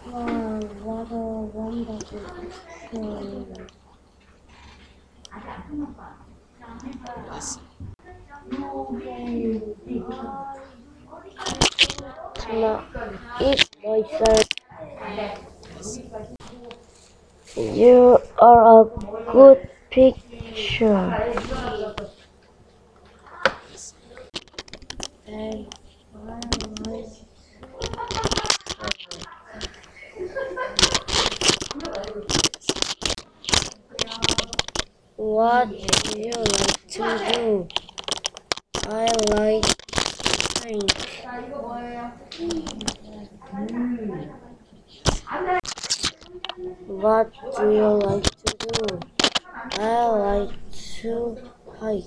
Wow, what a wonderful experience. Now, eat myself. You are a good picture. And what do you like to do? I like paint. What do you like to do? I like to hike.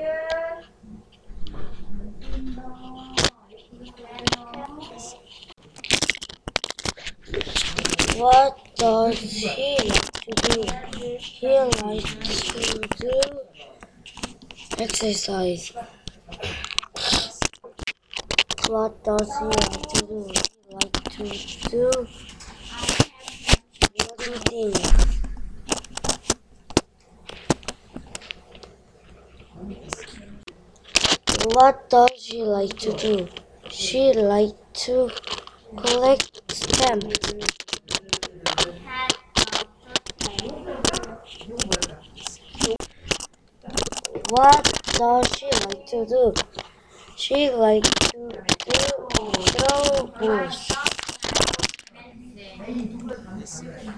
What does he like to do? He likes to do exercise. What does he like to do? He likes to do eating. What does she like to do? She likes to collect stamps. What does she like to do? She likes to do throw balls.